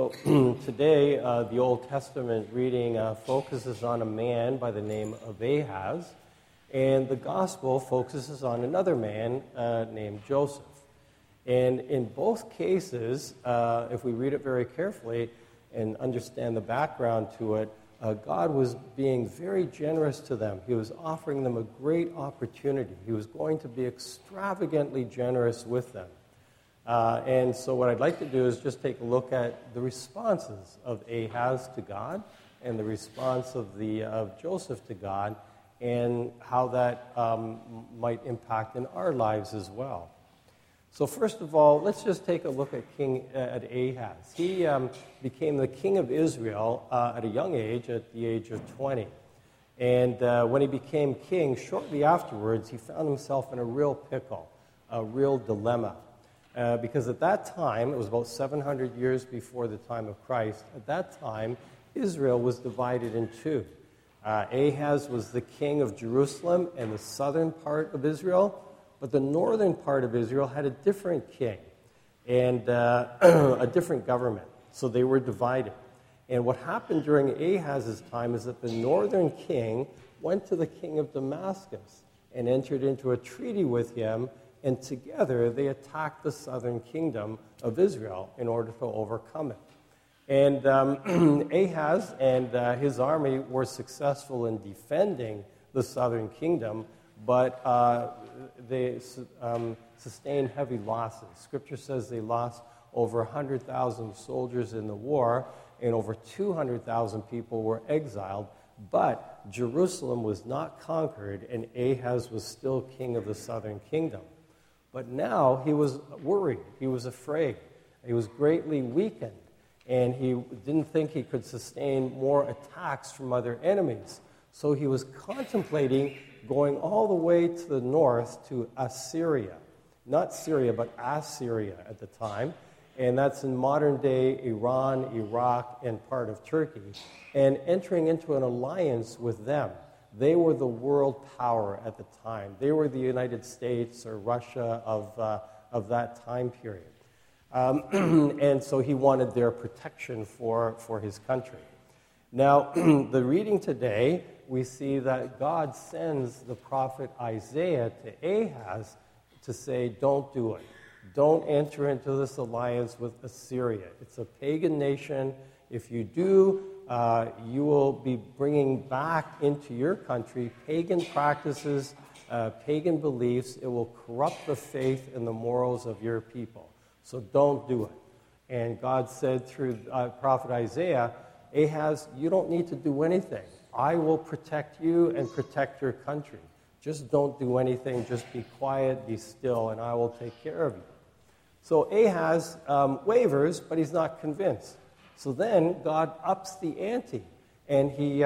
So today, the Old Testament reading focuses on a man by the name of Ahaz, and the Gospel focuses on another man named Joseph. And in both cases, if we read it very carefully and understand the background to it, God was being very generous to them. He was offering them a great opportunity. He was going to be extravagantly generous with them. And so what I'd like to do is just take a look at the responses of Ahaz to God and the response of Joseph to God and how that might impact in our lives as well. So first of all, let's just take a look at Ahaz. He became the king of Israel at a young age, at the age of 20. And when he became king, shortly afterwards, he found himself in a real pickle, a real dilemma. Because at that time, it was about 700 years before the time of Christ, at that time, Israel was divided in two. Ahaz was the king of Jerusalem and the southern part of Israel, but the northern part of Israel had a different king and a different government, so they were divided. And what happened during Ahaz's time is that the northern king went to the king of Damascus and entered into a treaty with him, and together they attacked the southern kingdom of Israel in order to overcome it. And Ahaz and his army were successful in defending the southern kingdom, but they sustained heavy losses. Scripture says they lost over 100,000 soldiers in the war, and over 200,000 people were exiled. But Jerusalem was not conquered, and Ahaz was still king of the southern kingdom. But now he was worried. He was afraid. He was greatly weakened, and he didn't think he could sustain more attacks from other enemies. So he was contemplating going all the way to the north to Assyria. Not Syria, but Assyria at the time. And that's in modern-day Iran, Iraq, and part of Turkey. And entering into an alliance with them. They were the world power at the time. They were the United States or Russia of that time period. And so he wanted their protection for his country. Now, the reading today, we see that God sends the prophet Isaiah to Ahaz to say, don't do it. Don't enter into this alliance with Assyria. It's a pagan nation. If you do, you will be bringing back into your country pagan practices, pagan beliefs. It will corrupt the faith and the morals of your people. So don't do it. And God said through prophet Isaiah, Ahaz, you don't need to do anything. I will protect you and protect your country. Just don't do anything. Just be quiet, be still, and I will take care of you. So Ahaz wavers, but he's not convinced. So then God ups the ante, and he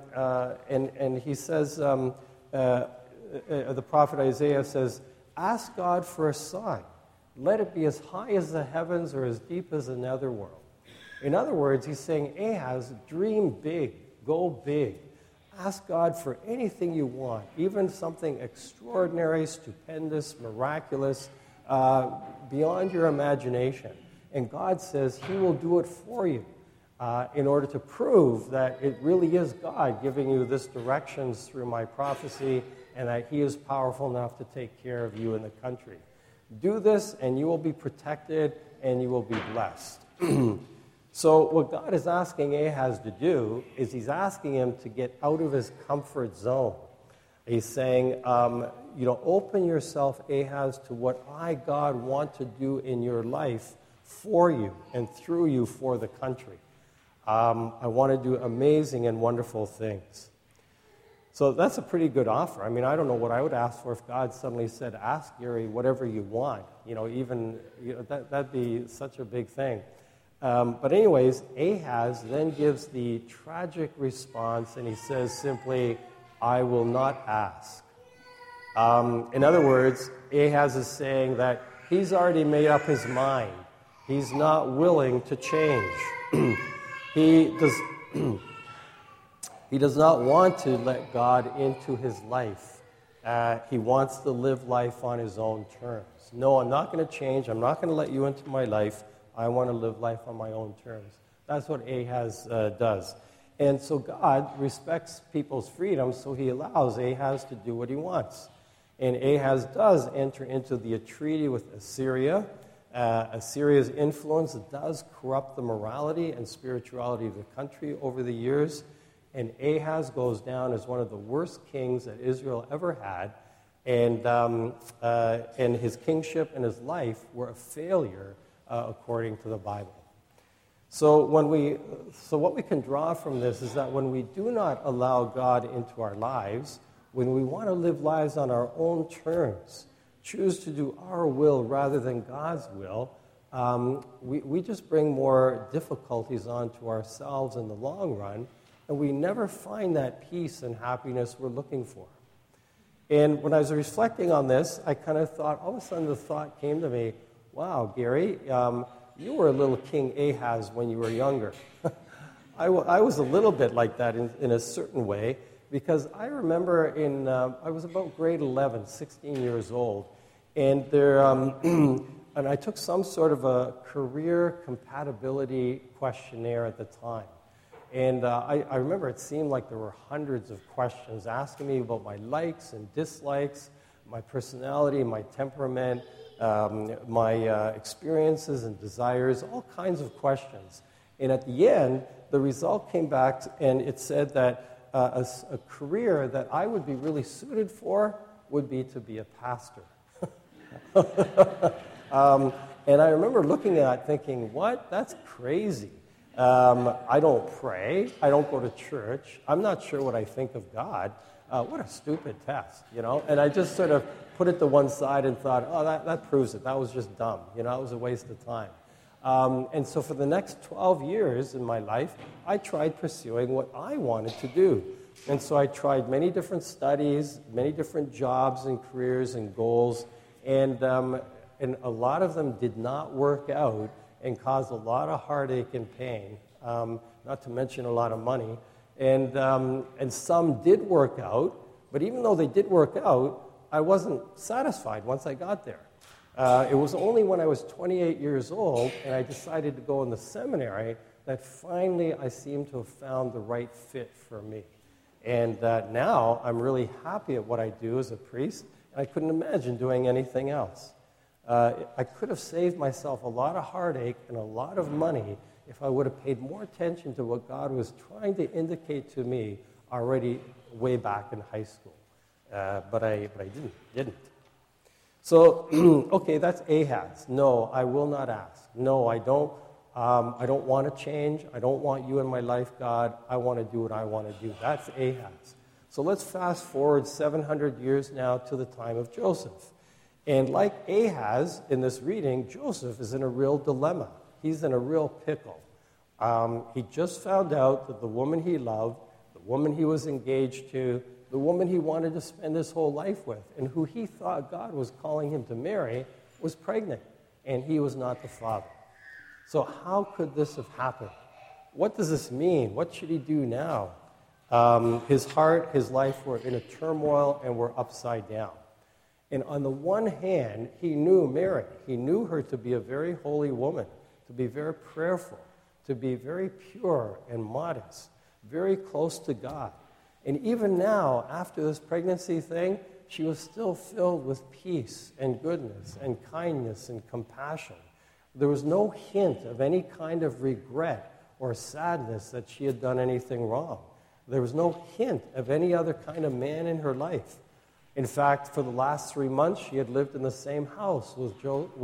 says, the prophet Isaiah says, ask God for a sign. Let it be as high as the heavens or as deep as the netherworld. In other words, he's saying, Ahaz, dream big, go big. Ask God for anything you want, even something extraordinary, stupendous, miraculous, beyond your imagination. And God says he will do it for you in order to prove that it really is God giving you this directions through my prophecy and that he is powerful enough to take care of you in the country. Do this and you will be protected and you will be blessed. So what God is asking Ahaz to do is he's asking him to get out of his comfort zone. He's saying, open yourself, Ahaz, to what I, God, want to do in your life for you and through you for the country. I want to do amazing and wonderful things. So that's a pretty good offer. I mean, I don't know what I would ask for if God suddenly said, ask Gary whatever you want. That'd be such a big thing. But anyways, Ahaz then gives the tragic response, and he says simply, I will not ask. In other words, Ahaz is saying that he's already made up his mind. He's not willing to change. He does not want to let God into his life. He wants to live life on his own terms. No, I'm not going to change. I'm not going to let you into my life. I want to live life on my own terms. That's what Ahaz does. And so God respects people's freedom, so he allows Ahaz to do what he wants. And Ahaz does enter into the treaty with Assyria. Assyria's influence does corrupt the morality and spirituality of the country over the years. And Ahaz goes down as one of the worst kings that Israel ever had. And his kingship and his life were a failure, according to the Bible. So what we can draw from this is that when we do not allow God into our lives, when we want to live lives on our own terms, choose to do our will rather than God's will, we just bring more difficulties onto ourselves in the long run, and we never find that peace and happiness we're looking for. And when I was reflecting on this, I kind of thought, all of a sudden the thought came to me, wow, Gary, you were a little King Ahaz when you were younger. I was a little bit like that in a certain way, because I remember I was about grade 11, 16 years old, and and I took some sort of a career compatibility questionnaire at the time. And I remember it seemed like there were hundreds of questions asking me about my likes and dislikes, my personality, my temperament, my experiences and desires, all kinds of questions. And at the end, the result came back and it said that a career that I would be really suited for would be to be a pastor. And I remember looking at it thinking, what? That's crazy. I don't pray. I don't go to church. I'm not sure what I think of God. What a stupid test, you know? And I just sort of put it to one side and thought, oh, that proves it. That was just dumb. You know, it was a waste of time. And so for the next 12 years in my life, I tried pursuing what I wanted to do. And so I tried many different studies, many different jobs and careers and goals, and a lot of them did not work out and caused a lot of heartache and pain, not to mention a lot of money. And some did work out, but even though they did work out, I wasn't satisfied once I got there. It was only when I was 28 years old and I decided to go in the seminary that finally I seemed to have found the right fit for me. And now I'm really happy at what I do as a priest, and I couldn't imagine doing anything else. I could have saved myself a lot of heartache and a lot of money if I would have paid more attention to what God was trying to indicate to me already way back in high school. But I didn't. So, okay, that's Ahaz. No, I will not ask. No, I don't want to change. I don't want you in my life, God. I want to do what I want to do. That's Ahaz. So let's fast forward 700 years now to the time of Joseph. And like Ahaz in this reading, Joseph is in a real dilemma. He's in a real pickle. He just found out that the woman he loved, the woman he was engaged to, the woman he wanted to spend his whole life with, and who he thought God was calling him to marry, was pregnant, and he was not the father. So how could this have happened? What does this mean? What should he do now? His heart, his life were in a turmoil and were upside down. And on the one hand, he knew Mary. He knew her to be a very holy woman, to be very prayerful, to be very pure and modest, very close to God. And even now, after this pregnancy thing, she was still filled with peace and goodness and kindness and compassion. There was no hint of any kind of regret or sadness that she had done anything wrong. There was no hint of any other kind of man in her life. In fact, for the last 3 months, she had lived in the same house with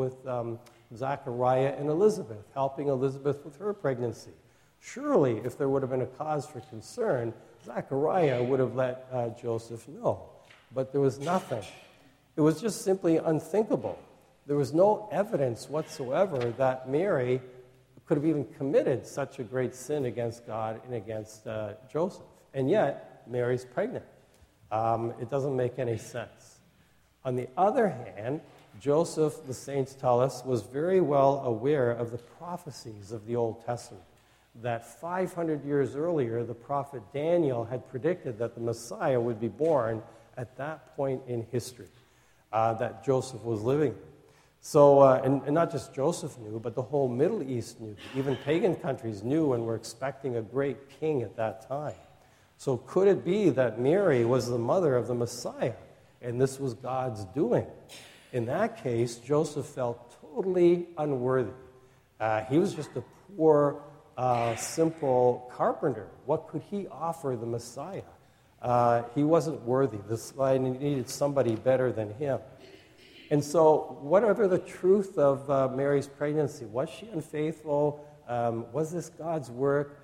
Zachariah and Elizabeth, helping Elizabeth with her pregnancy. Surely, if there would have been a cause for concern, Zachariah would have let Joseph know. But there was nothing. It was just simply unthinkable. There was no evidence whatsoever that Mary could have even committed such a great sin against God and against Joseph. And yet, Mary's pregnant. It doesn't make any sense. On the other hand, Joseph, the saints tell us, was very well aware of the prophecies of the Old Testament. That 500 years earlier, the prophet Daniel had predicted that the Messiah would be born at that point in history that Joseph was living. So, and not just Joseph knew, but the whole Middle East knew. Even pagan countries knew and were expecting a great king at that time. So could it be that Mary was the mother of the Messiah, and this was God's doing? In that case, Joseph felt totally unworthy. He was just a poor, simple carpenter. What could he offer the Messiah? He wasn't worthy. This guy needed somebody better than him. And so, whatever the truth of Mary's pregnancy, was she unfaithful? Was this God's work?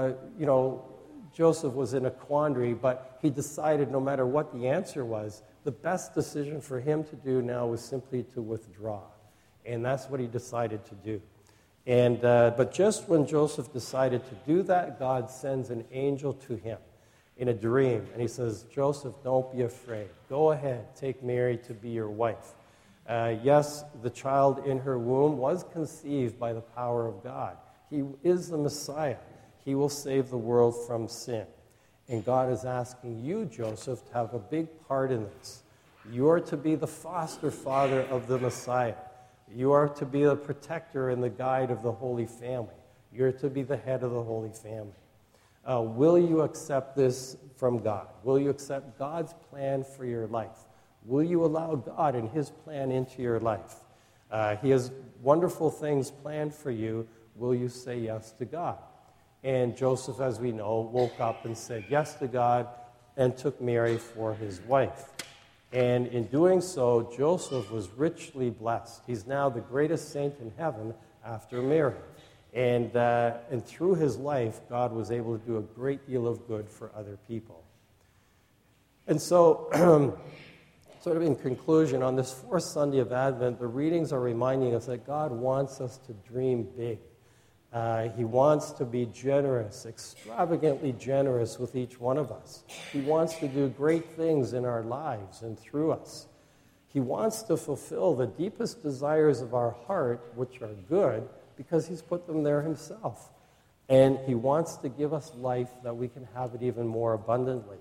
Joseph was in a quandary, but he decided no matter what the answer was, the best decision for him to do now was simply to withdraw. And that's what he decided to do. But just when Joseph decided to do that, God sends an angel to him in a dream. And he says, Joseph, don't be afraid. Go ahead, take Mary to be your wife. Yes, the child in her womb was conceived by the power of God. He is the Messiah. He will save the world from sin. And God is asking you, Joseph, to have a big part in this. You are to be the foster father of the Messiah. You are to be the protector and the guide of the Holy Family. You're to be the head of the Holy Family. Will you accept this from God? Will you accept God's plan for your life? Will you allow God and His plan into your life? He has wonderful things planned for you. Will you say yes to God? And Joseph, as we know, woke up and said yes to God and took Mary for his wife. And in doing so, Joseph was richly blessed. He's now the greatest saint in heaven after Mary. And through his life, God was able to do a great deal of good for other people. And so, sort of in conclusion, on this fourth Sunday of Advent, the readings are reminding us that God wants us to dream big. He wants to be generous, extravagantly generous with each one of us. He wants to do great things in our lives and through us. He wants to fulfill the deepest desires of our heart, which are good, because He's put them there Himself. And He wants to give us life that we can have it even more abundantly.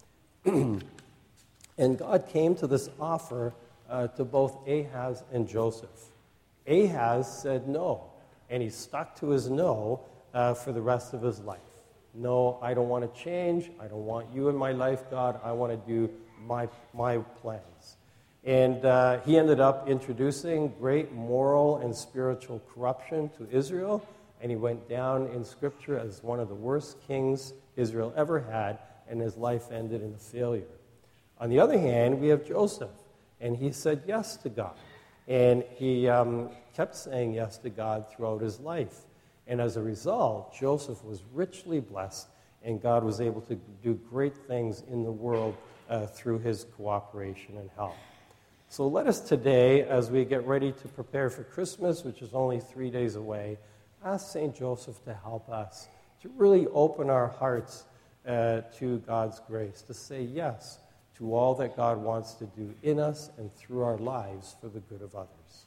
And God came to this offer to both Ahaz and Joseph. Ahaz said no. And he stuck to his no for the rest of his life. No, I don't want to change. I don't want you in my life, God. I want to do my plans. And he ended up introducing great moral and spiritual corruption to Israel. And he went down in Scripture as one of the worst kings Israel ever had. And his life ended in a failure. On the other hand, we have Joseph. And he said yes to God. And he kept saying yes to God throughout his life. And as a result, Joseph was richly blessed, and God was able to do great things in the world through his cooperation and help. So let us today, as we get ready to prepare for Christmas, which is only 3 days away, ask St. Joseph to help us, to really open our hearts to God's grace, to say yes to all that God wants to do in us and through our lives for the good of others.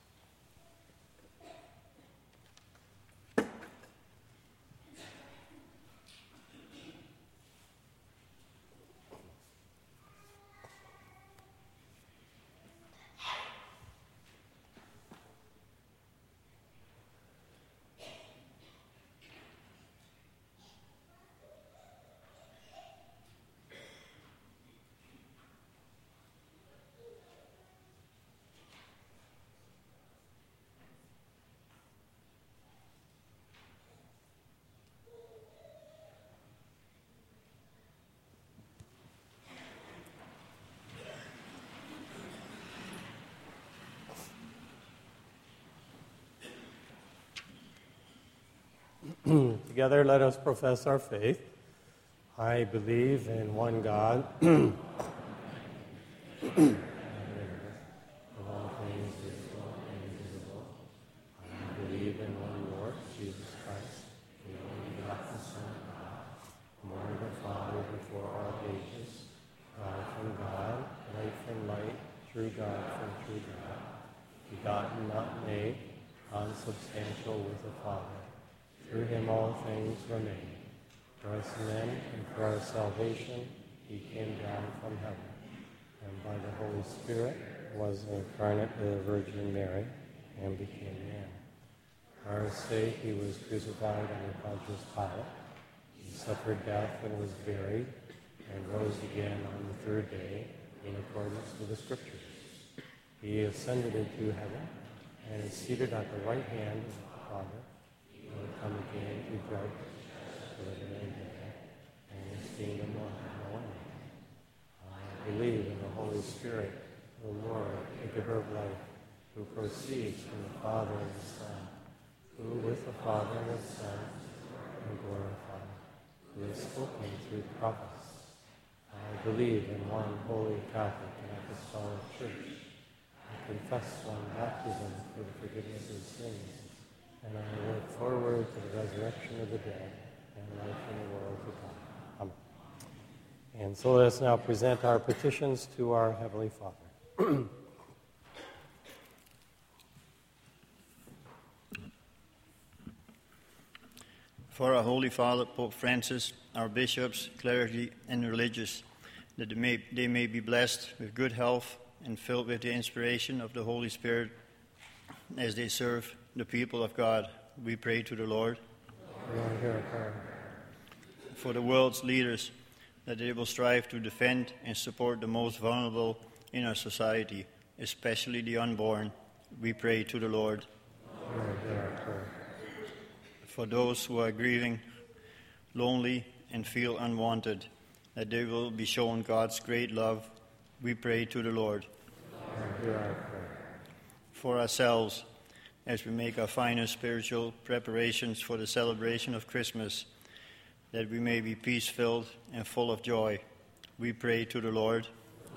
Together, let us profess our faith. I believe in one God, of all things visible and invisible. I believe in one Lord, Jesus Christ, the only begotten Son of God, born of the Father before all ages, God from God, light from light, true God from true God, begotten, not made, consubstantial with the Father. Through him all things were made. For us men and for our salvation, he came down from heaven, and by the Holy Spirit was incarnate of the Virgin Mary, and became man. For our sake he was crucified under Pontius Pilate. He suffered death and was buried, and rose again on the third day in accordance with the Scriptures. He ascended into heaven and is seated at the right hand of the Father. He will come again to judge the living and the dead, and his kingdom will have no end. I believe in the Holy Spirit, the Lord, the giver of life, who proceeds from the Father and the Son, who with the Father and the Son are glorified, who has spoken through the prophets. I believe in one holy Catholic and Apostolic Church. I confess one baptism for the forgiveness of sins, and I look forward to the resurrection of the dead and life in the world to come. Amen. And so let us now present our petitions to our Heavenly Father. For our Holy Father, Pope Francis, our bishops, clergy, and religious, that they may be blessed with good health and filled with the inspiration of the Holy Spirit as they serve the people of God, we pray to the Lord. Lord, hear our prayer. For the world's leaders, that they will strive to defend and support the most vulnerable in our society, especially the unborn, we pray to the Lord. Lord, hear our prayer. For those who are grieving, lonely, and feel unwanted, that they will be shown God's great love, we pray to the Lord. Lord, hear our prayer. For ourselves, as we make our final spiritual preparations for the celebration of Christmas, that we may be peace-filled and full of joy, we pray to the Lord.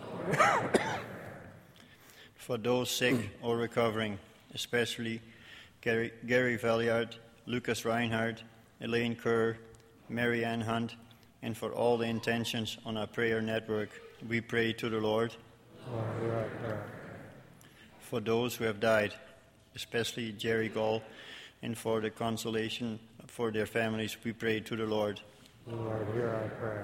For those sick or recovering, especially Gary Valliard, Lucas Reinhardt, Elaine Kerr, Mary Ann Hunt, and for all the intentions on our prayer network, we pray to the Lord. Lord, hear our prayer. For those who have died, especially Jerry Gall, and for the consolation for their families, we pray to the Lord. Lord, hear our prayer.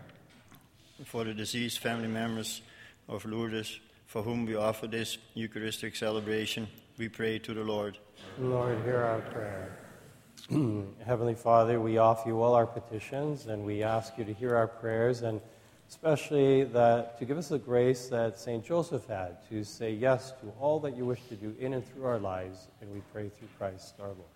For the deceased family members of Lourdes, for whom we offer this Eucharistic celebration, we pray to the Lord. Lord, hear our prayer. Heavenly Father, we offer you all our petitions, and we ask you to hear our prayers, and especially that to give us the grace that St. Joseph had to say yes to all that you wish to do in and through our lives, and we pray through Christ our Lord.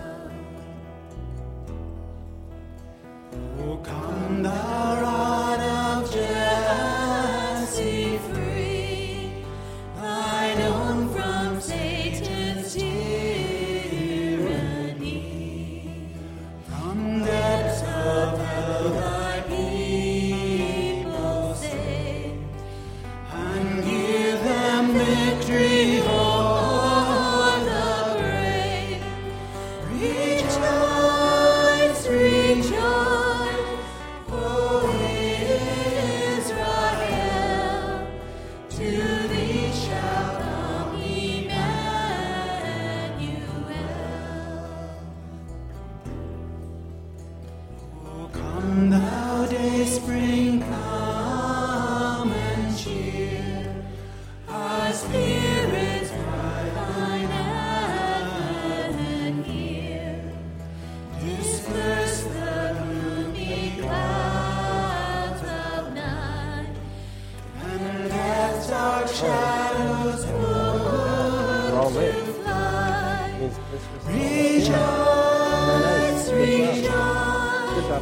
O come thou rod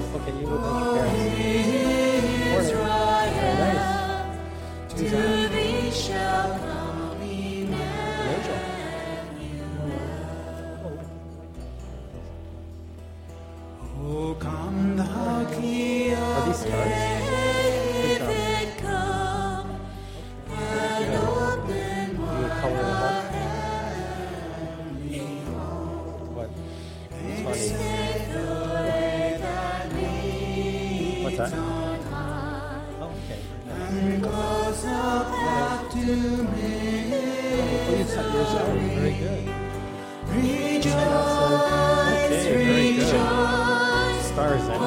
let's look at you without your parents. Morning. Very nice. Who's that? An angel. Oh, come thou King Are these stars? Good job. You color them up? What? It's funny. What's that? Oh, okay. Oh, you set yours out. Very good. Okay, very good. Stars then.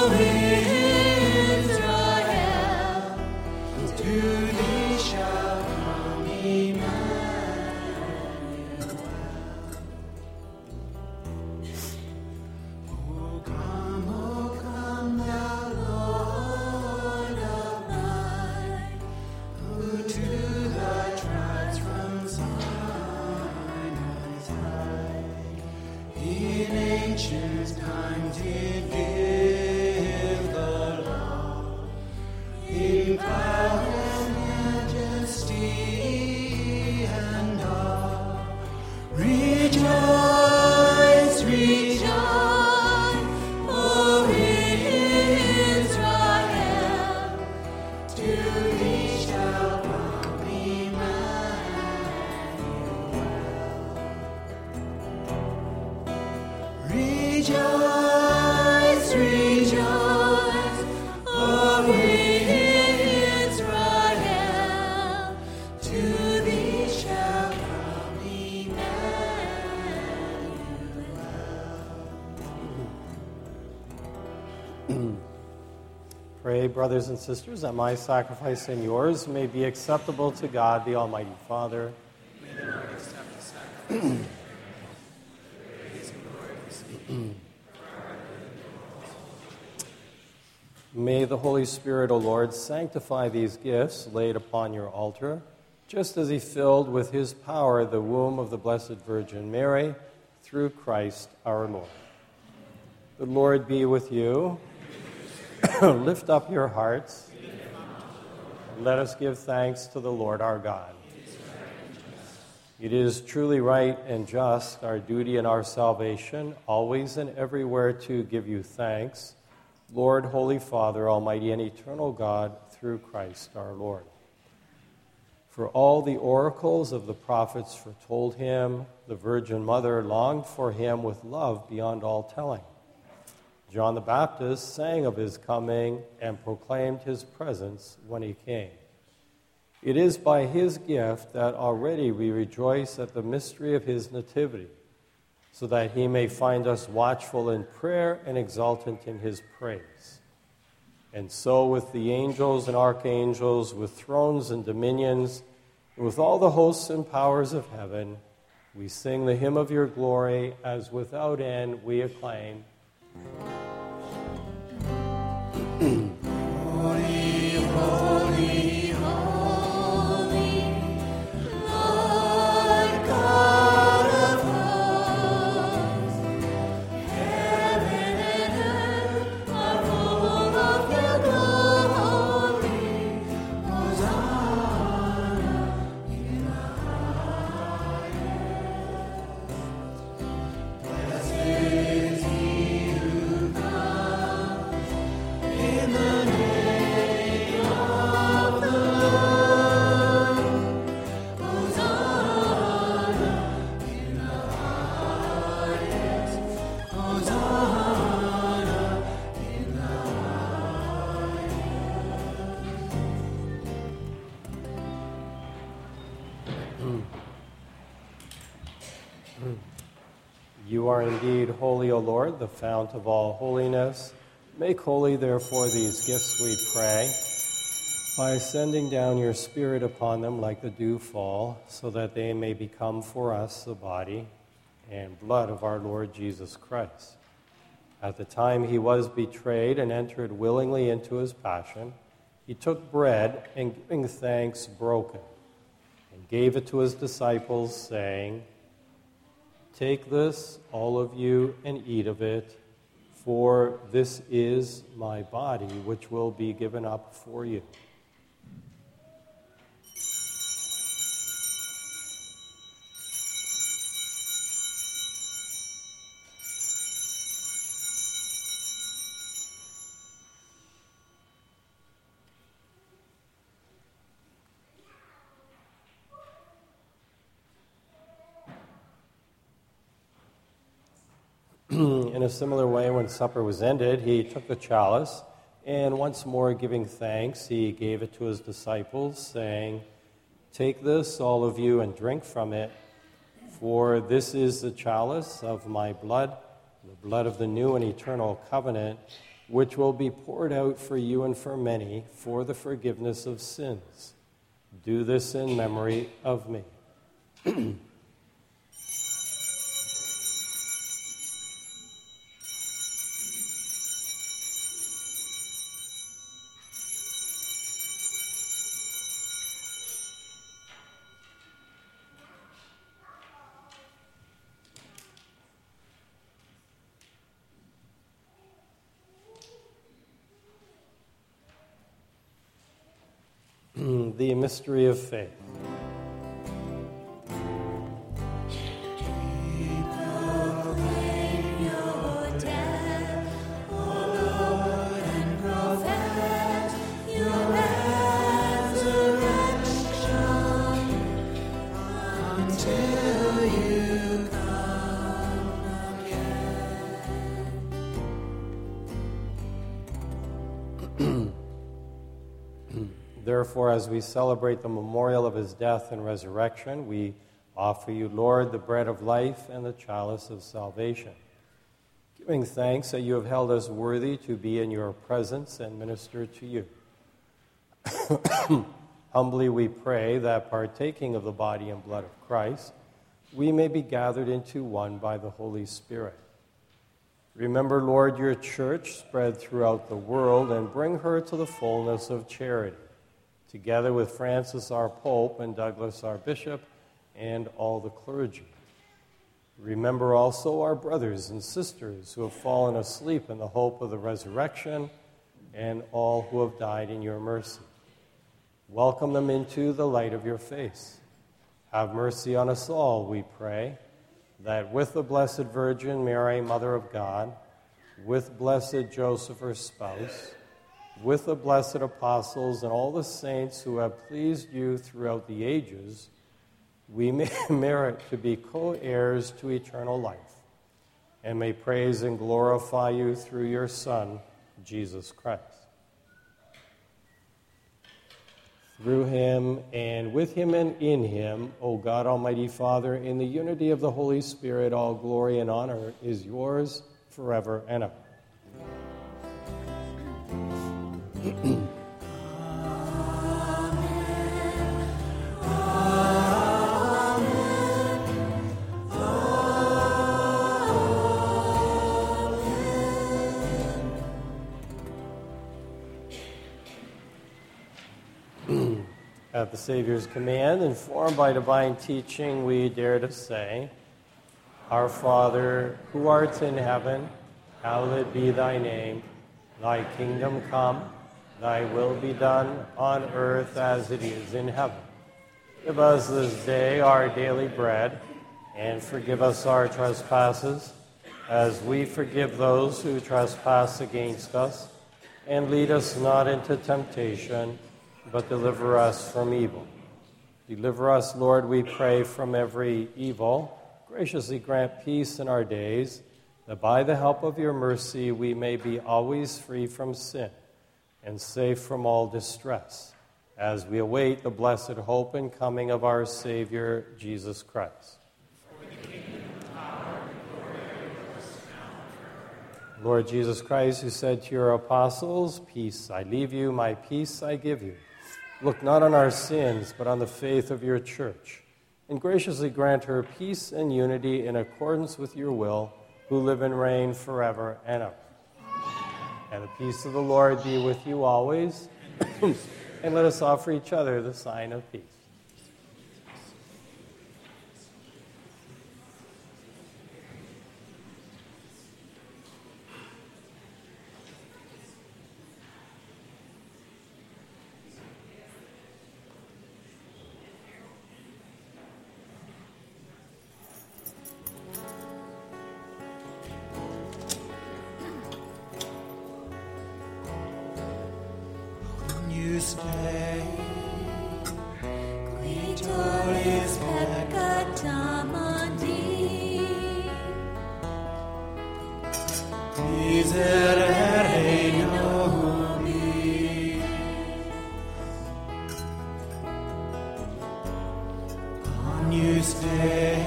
Pray, brothers and sisters, that my sacrifice and yours may be acceptable to God, the Almighty Father. May the Lord accept the sacrifice. Praise and glory of His name. May the Holy Spirit, O Lord, sanctify these gifts laid upon your altar, just as he filled with his power the womb of the Blessed Virgin Mary, through Christ our Lord. The Lord be with you. Lift up your hearts. Let us give thanks to the Lord our God. It is truly right and just, our duty and our salvation, always and everywhere to give you thanks, Lord, Holy Father, Almighty and eternal God, through Christ our Lord. For all the oracles of the prophets foretold him, the Virgin Mother longed for him with love beyond all telling. John the Baptist sang of his coming and proclaimed his presence when he came. It is by his gift that already we rejoice at the mystery of his nativity, so that he may find us watchful in prayer and exultant in his praise. And so with the angels and archangels, with thrones and dominions, and with all the hosts and powers of heaven, we sing the hymn of your glory, as without end we acclaim. Holy, holy, holy, Lord God of hosts, heaven and earth are full of your glory. Hosanna in the highest. Blessed is he who comes in the name of the Lord. Hosanna in the highest. Hosanna in the You are indeed holy, O Lord, the fount of all holiness. Make holy, therefore, these gifts, we pray, by sending down your Spirit upon them like the dewfall, so that they may become for us the body and blood of our Lord Jesus Christ. At the time he was betrayed and entered willingly into his passion, he took bread and, giving thanks, broke it, and gave it to his disciples, saying, "Take this, all of you, and eat of it, for this is my body, which will be given up for you. In a similar way, when supper was ended, he took the chalice, and once more giving thanks, he gave it to his disciples, saying, "Take this, all of you, and drink from it, for this is the chalice of my blood, the blood of the new and eternal covenant, which will be poured out for you and for many for the forgiveness of sins. Do this in memory of me." The mystery of faith. Therefore, as we celebrate the memorial of his death and resurrection, we offer you, Lord, the bread of life and the chalice of salvation, giving thanks that you have held us worthy to be in your presence and minister to you. Humbly we pray that, partaking of the body and blood of Christ, we may be gathered into one by the Holy Spirit. Remember, Lord, your church spread throughout the world, and bring her to the fullness of charity, together with Francis our Pope and Douglas our Bishop and all the clergy. Remember also our brothers and sisters who have fallen asleep in the hope of the resurrection, and all who have died in your mercy. Welcome them into the light of your face. Have mercy on us all, we pray, that with the Blessed Virgin Mary, Mother of God, with blessed Joseph, her spouse, with the blessed apostles and all the saints who have pleased you throughout the ages, we may merit to be co-heirs to eternal life, and may praise and glorify you through your Son, Jesus Christ. Through him, and with him, and in him, O God, Almighty Father, in the unity of the Holy Spirit, all glory and honor is yours forever and ever. At the Savior's command, informed by divine teaching, we dare to say, Our Father, who art in heaven, hallowed be thy name. Thy kingdom come, thy will be done on earth as it is in heaven. Give us this day our daily bread, and forgive us our trespasses, as we forgive those who trespass against us. And lead us not into temptation, but deliver us from evil. Deliver us, Lord, we pray, from every evil. Graciously grant peace in our days, that by the help of your mercy we may be always free from sin and safe from all distress, as we await the blessed hope and coming of our Savior, Jesus Christ. For the kingdom, power, and glory are yours now and forever. Lord Jesus Christ, who said to your apostles, Peace I leave you, my peace I give you. Look not on our sins, but on the faith of your church, and graciously grant her peace and unity in accordance with your will, who live and reign forever and ever. And the peace of the Lord be with you always. And let us offer each other the sign of peace. stay, qui tollis peccata mundi, miserere nobis, agnus Dei,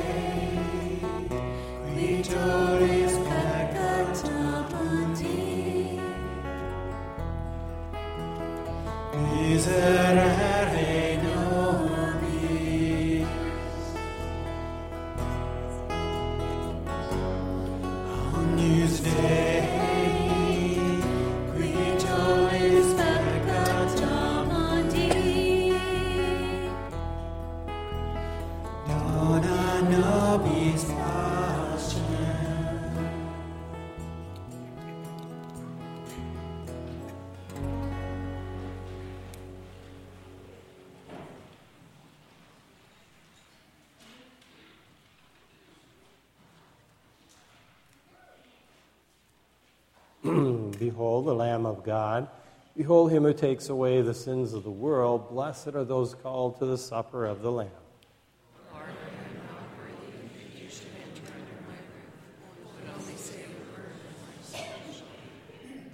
qui tollis peccata mundi, miserere nobis, agnus Dei, qui tollis peccata mundi, dona nobis pacem. Behold the Lamb of God. Behold him who takes away the sins of the world. Blessed are those called to the supper of the Lamb. Lord, I am not worthy that you should enter under my roof, but only say a word and my soul shall be healed.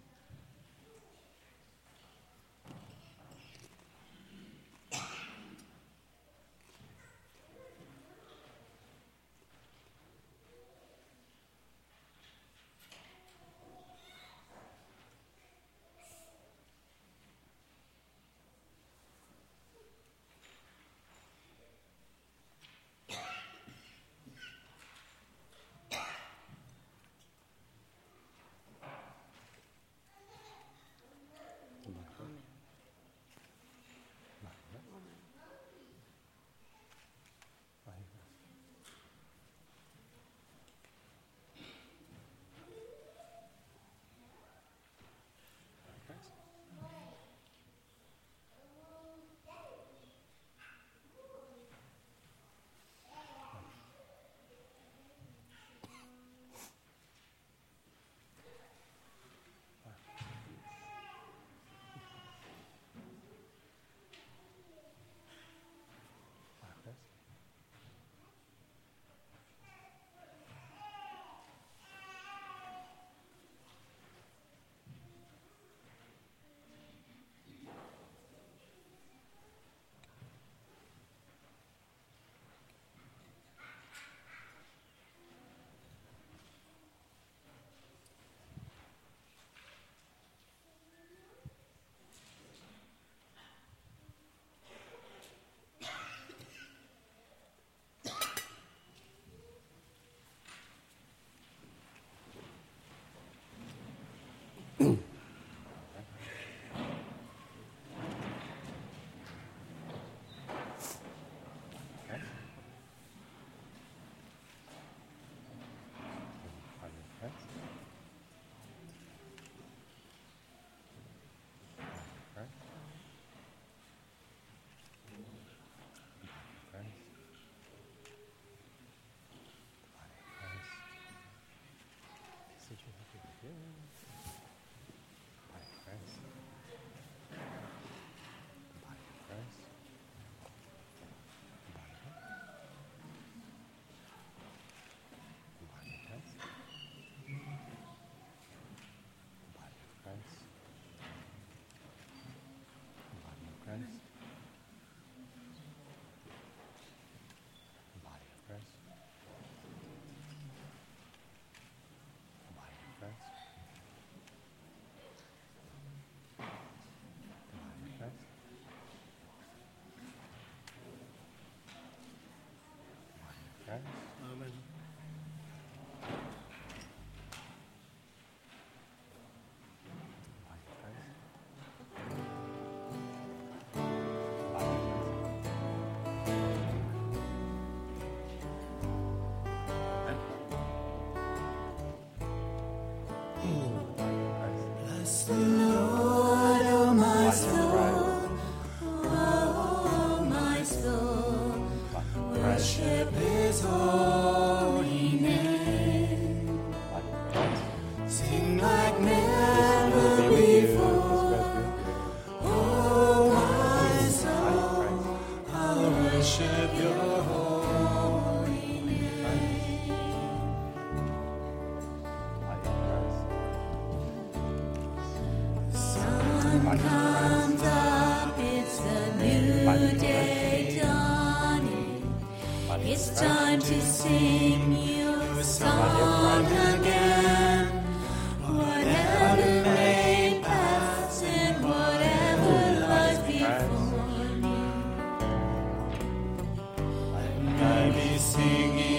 Amen. Bless the Lord, oh my soul, oh my soul, worship His holy name. Sing like never before, oh want to sing you a song again. Whatever may pass and whatever lies before me, I may be singing